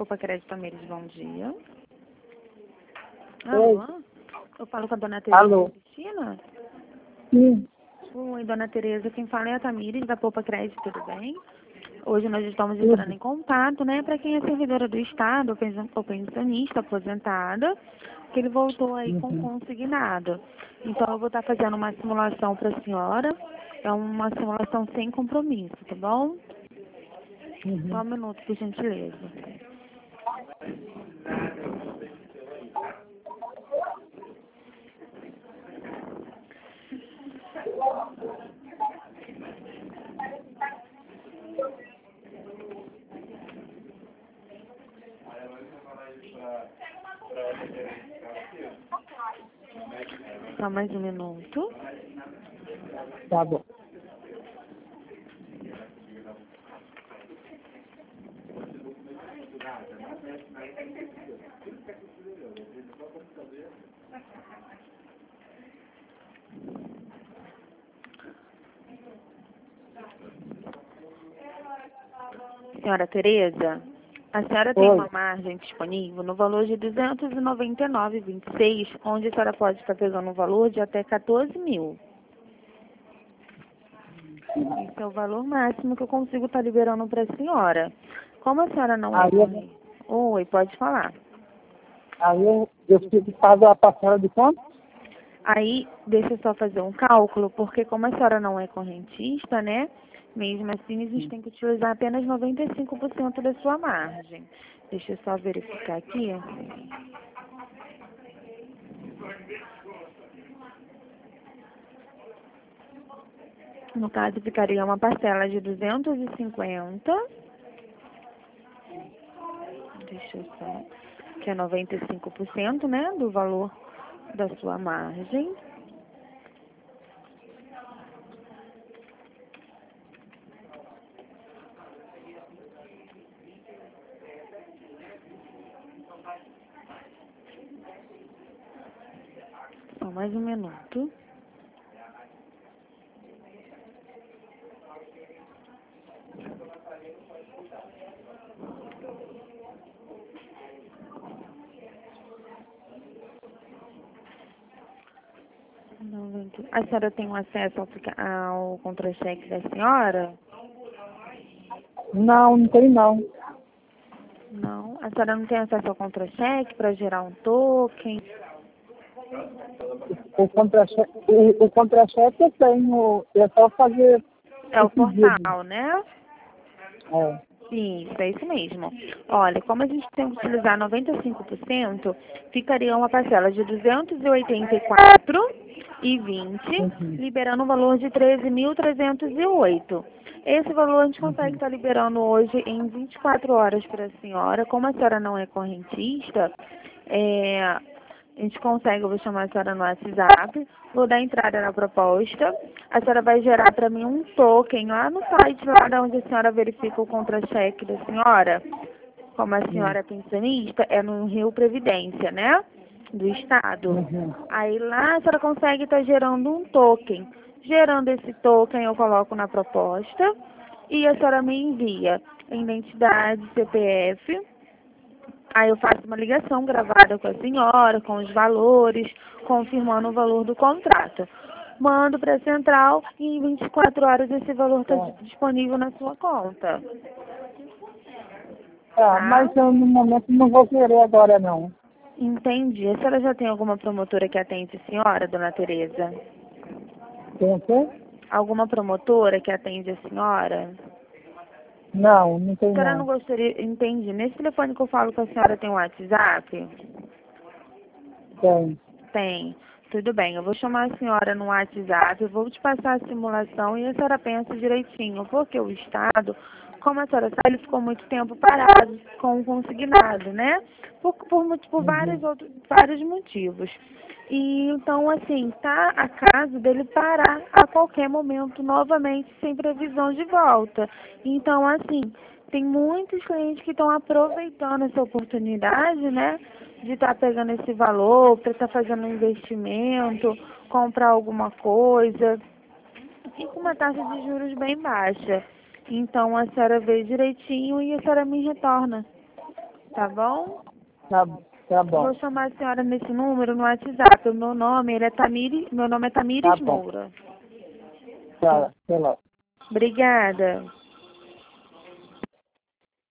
Poupa Crédito Tamires, bom dia. Oi. Alô? Eu falo com a dona Tereza Alô. Cristina? Sim. Oi, dona Tereza, quem fala é a Tamires da Poupa Crédito, tudo bem? Hoje nós estamos Tudo. entrando em contato, né, para quem é servidora do Estado, ou pensionista, aposentada, que ele voltou aí com Uhum. consignado. Então eu vou estar fazendo uma simulação para a senhora, é uma simulação sem compromisso, tá bom? Só um minuto, por gentileza. Só mais um minuto. Tá bom. Senhora Tereza, a senhora tem uma margem disponível no valor de R$ 299,26, onde a senhora pode estar pegando um valor de até 14 mil. Esse é o valor máximo que eu consigo estar liberando para a senhora. Como a senhora não é... Oi, pode falar. Aí eu fico que pagar a parcela de quanto? Aí, deixa eu só fazer um cálculo, porque como a senhora não é correntista, né? Mesmo assim, a gente tem que utilizar apenas 95% da sua margem. Deixa eu só verificar aqui. No caso, ficaria uma parcela de 250. Deixa eu só... Que é 95%, né? Do valor da sua margem. Só mais um minuto. A senhora tem acesso ao contra-cheque da senhora? Não, não tem não. Não. A senhora não tem acesso ao contra-cheque para gerar um token? O contra-cheque eu tenho, é só fazer É o pedido. portal, né? É. Sim, é isso mesmo. Olha, como a gente tem que utilizar 95%, ficaria uma parcela de 284,20, liberando um valor de 13.308. Esse valor a gente consegue estar liberando hoje em 24 horas para a senhora. Como a senhora não é correntista, a gente consegue, eu vou chamar a senhora no WhatsApp, vou dar entrada na proposta, a senhora vai gerar para mim um token lá no site, lá de onde a senhora verifica o contra-cheque da senhora. Como a senhora é pensionista, é no Rio Previdência, né? Do Estado. Aí lá a senhora consegue estar gerando um token. Gerando esse token eu coloco na proposta e a senhora me envia a identidade, CPF. Aí eu faço uma ligação gravada com a senhora, com os valores, confirmando o valor do contrato. Mando para a central e em 24 horas esse valor está disponível na sua conta. Tá, mas eu no momento não vou querer agora não. Entendi. A senhora já tem alguma promotora que atende a senhora, dona Tereza? Tem o quê? Alguma promotora que atende a senhora? Não, não tem A senhora não não. gostaria... Entendi. Nesse telefone que eu falo com a senhora tem um WhatsApp? Tem. Tem. Tudo bem, eu vou chamar a senhora no WhatsApp, eu vou te passar a simulação e a senhora pensa direitinho, porque o Estado, como a senhora sabe, ele ficou muito tempo parado com o consignado, né? Por vários motivos. E então, assim, tá a caso dele parar a qualquer momento novamente, sem previsão de volta. Então, assim, tem muitos clientes que estão aproveitando essa oportunidade, né? De estar pegando esse valor, para estar fazendo um investimento, comprar alguma coisa, e com uma taxa de juros bem baixa. Então, a senhora vê direitinho e a senhora me retorna. tá bom? Tá bom. Vou chamar a senhora nesse número no WhatsApp. O meu nome é Tamires Tá bom. Moura. Tá, sei lá. Obrigada.